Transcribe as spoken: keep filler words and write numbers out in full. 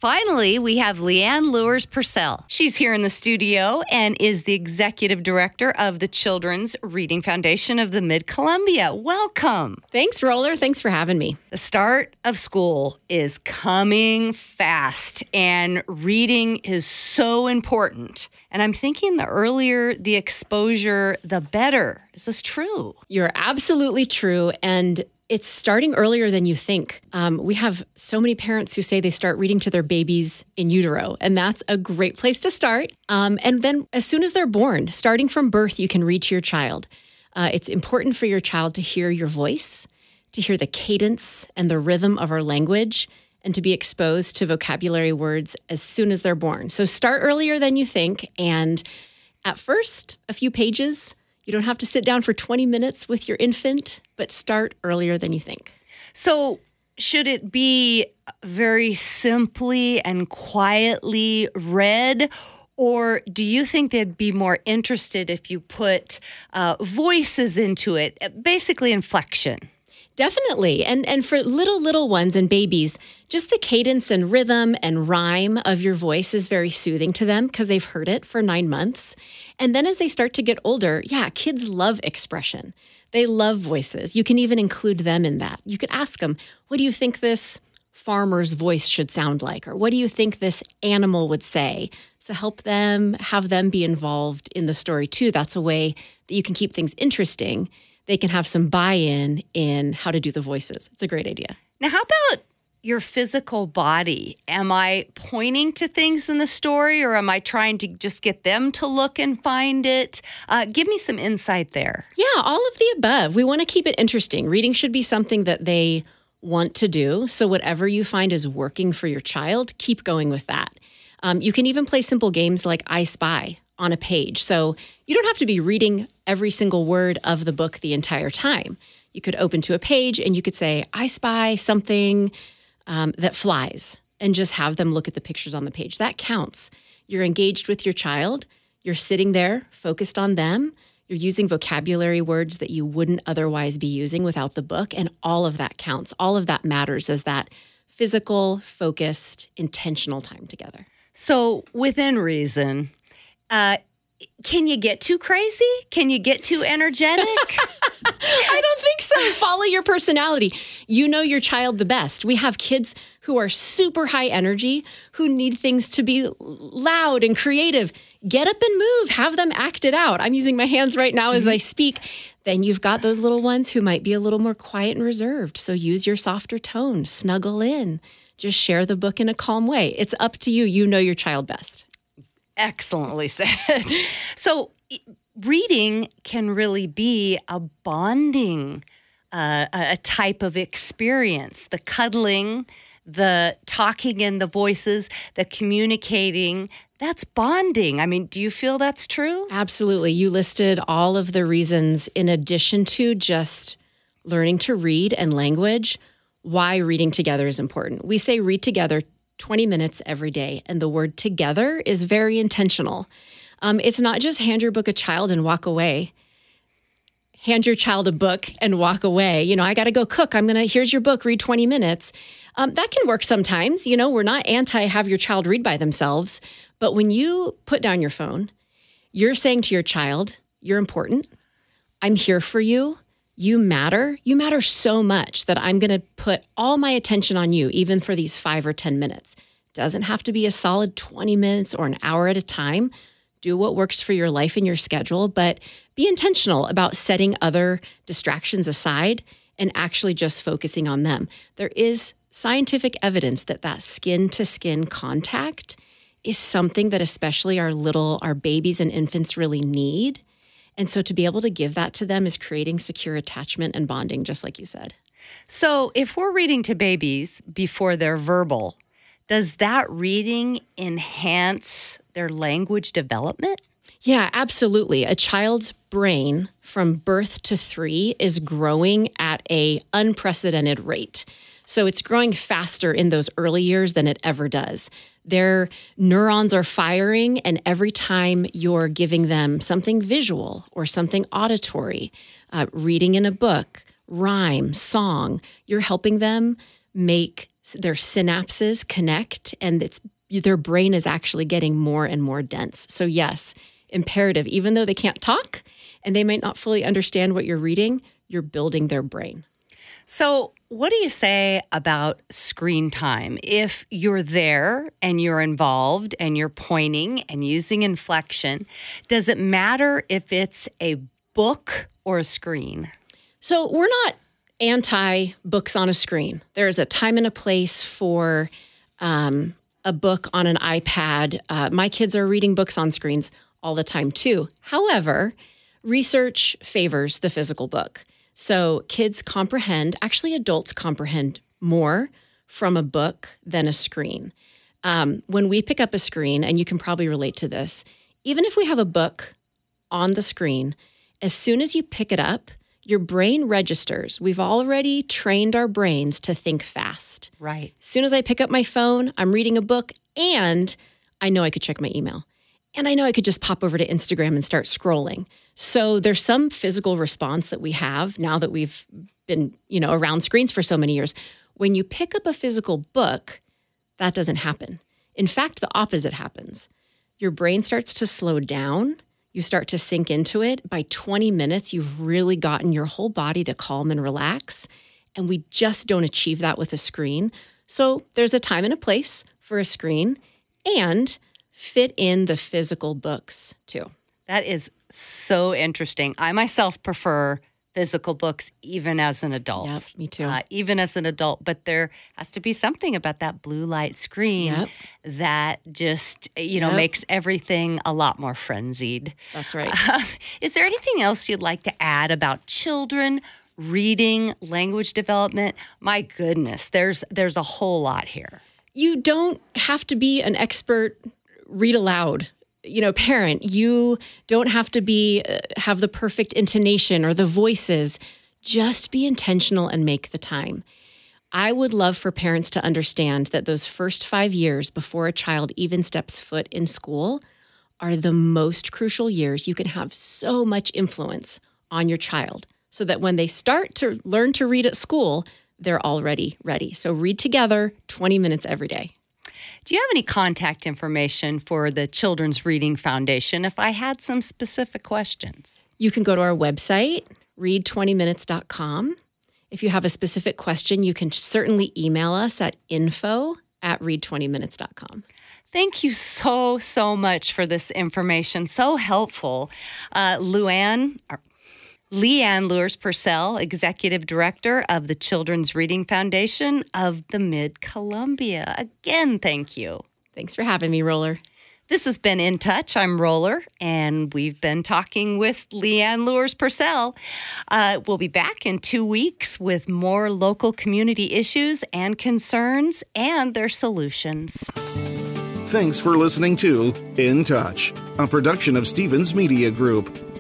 Finally, we have Leanne Lewis Purcell. She's here in the studio and is the executive director of the Children's Reading Foundation of the Mid-Columbia. Welcome. Thanks, Roller. Thanks for having me. The start of school is coming fast, and reading is so important. And I'm thinking the earlier the exposure, the better. Is this true? You're absolutely true. And it's starting earlier than you think. Um, we have so many parents who say they start reading to their babies in utero, and that's a great place to start. Um, and then as soon as they're born, starting from birth, you can read to your child. Uh, it's important for your child to hear your voice, to hear the cadence and the rhythm of our language, and to be exposed to vocabulary words as soon as they're born. So start earlier than you think. And at first, a few pages. You don't have to sit down for twenty minutes with your infant, but start earlier than you think. So should it be very simply and quietly read, or do you think they'd be more interested if you put uh, voices into it, basically inflection? Definitely. And and for little, little ones and babies, just the cadence and rhythm and rhyme of your voice is very soothing to them because they've heard it for nine months. And then as they start to get older, yeah, kids love expression. They love voices. You can even include them in that. You could ask them, what do you think this farmer's voice should sound like? Or what do you think this animal would say? So help them, have them be involved in the story too. That's a way that you can keep things interesting. They can have some buy-in in how to do the voices. It's a great idea. Now, how about your physical body? Am I pointing to things in the story, or am I trying to just get them to look and find it? Uh, give me some insight there. Yeah, all of the above. We want to keep it interesting. Reading should be something that they want to do. So whatever you find is working for your child, keep going with that. Um, you can even play simple games like I Spy on a page. So you don't have to be reading every single word of the book the entire time. You could open to a page and you could say, I spy something um, that flies, and just have them look at the pictures on the page. That counts. You're engaged with your child. You're sitting there focused on them. You're using vocabulary words that you wouldn't otherwise be using without the book. And all of that counts. All of that matters as that physical, focused, intentional time together. So within reason, Uh, can you get too crazy? Can you get too energetic? I don't think so. Follow your personality. You know your child the best. We have kids who are super high energy, who need things to be loud and creative. Get up and move. Have them act it out. I'm using my hands right now as I speak. Then you've got those little ones who might be a little more quiet and reserved. So use your softer tone. Snuggle in. Just share the book in a calm way. It's up to you. You know your child best. Excellently said. So reading can really be a bonding, uh, a type of experience. The cuddling, the talking in the voices, the communicating, that's bonding. I mean, do you feel that's true? Absolutely. You listed all of the reasons in addition to just learning to read and language, why reading together is important. We say read together twenty minutes every day. And the word together is very intentional. Um, it's not just hand your book a child and walk away. Hand your child a book and walk away. You know, I got to go cook. I'm going to, here's your book, read twenty minutes. Um, that can work sometimes. You know, we're not anti have your child read by themselves. But when you put down your phone, you're saying to your child, you're important. I'm here for you. You matter. You matter so much that I'm going to put all my attention on you, even for these five or ten minutes. Doesn't have to be a solid twenty minutes or an hour at a time. Do what works for your life and your schedule, but be intentional about setting other distractions aside and actually just focusing on them. There is scientific evidence that that skin-to-skin contact is something that especially our little, our babies and infants really need. And so to be able to give that to them is creating secure attachment and bonding, just like you said. So if we're reading to babies before they're verbal, does that reading enhance their language development? Yeah, absolutely. A child's brain from birth to three is growing at a unprecedented rate. So it's growing faster in those early years than it ever does. Their neurons are firing, and every time you're giving them something visual or something auditory, uh, reading in a book, rhyme, song, you're helping them make their synapses connect, and it's their brain is actually getting more and more dense. So yes, imperative, even though they can't talk and they might not fully understand what you're reading, you're building their brain. So what do you say about screen time? If you're there and you're involved and you're pointing and using inflection, does it matter if it's a book or a screen? So we're not anti-books on a screen. There's a time and a place for um, a book on an iPad. Uh, my kids are reading books on screens all the time too. However, research favors the physical book. So kids comprehend, actually adults comprehend more from a book than a screen. Um, when we pick up a screen, and you can probably relate to this, even if we have a book on the screen, as soon as you pick it up, your brain registers. We've already trained our brains to think fast. Right. As soon as I pick up my phone, I'm reading a book, and I know I could check my email. And I know I could just pop over to Instagram and start scrolling. So there's some physical response that we have now that we've been, you know, around screens for so many years. When you pick up a physical book, that doesn't happen. In fact, the opposite happens. Your brain starts to slow down. You start to sink into it. By twenty minutes, you've really gotten your whole body to calm and relax. And we just don't achieve that with a screen. So there's a time and a place for a screen, and fit in the physical books too. That is so interesting. I myself prefer physical books even as an adult. Yep, me too. Uh, even as an adult, but there has to be something about that blue light screen Yep. that just, you know, Yep. makes everything a lot more frenzied. That's right. Uh, is there anything else you'd like to add about children reading, language development? My goodness, there's there's a whole lot here. You don't have to be an expert read aloud, you know, parent. You don't have to be uh, have the perfect intonation or the voices. Just be intentional and make the time. I would love for parents to understand that those first five years before a child even steps foot in school are the most crucial years. You can have so much influence on your child so that when they start to learn to read at school, they're already ready. So read together twenty minutes every day. Do you have any contact information for the Children's Reading Foundation if I had some specific questions? You can go to our website, read twenty minutes dot com. If you have a specific question, you can certainly email us at info at read twenty minutes dot com. Thank you so, so much for this information. So helpful. Uh, Luann, or Leanne Luers-Purcell, Executive Director of the Children's Reading Foundation of the Mid-Columbia. Again, thank you. Thanks for having me, Roller. This has been In Touch. I'm Roller, and we've been talking with Leanne Luers-Purcell. Uh, we'll be back in two weeks with more local community issues and concerns and their solutions. Thanks for listening to In Touch, a production of Stevens Media Group.